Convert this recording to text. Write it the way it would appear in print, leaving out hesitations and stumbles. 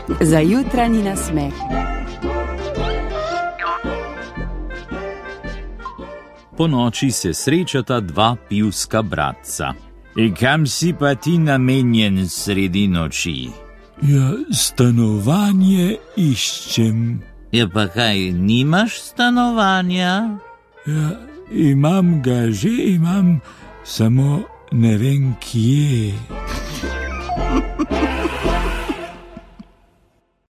Za jutranji nasmeh. Po noči se srečata dva pivska bratca. Kam si pa ti namenjen sredi noči? Ja, stanovanje iščem. Ja, pa kaj, nimaš stanovanja? Ja, imam ga že, samo ne vem kje.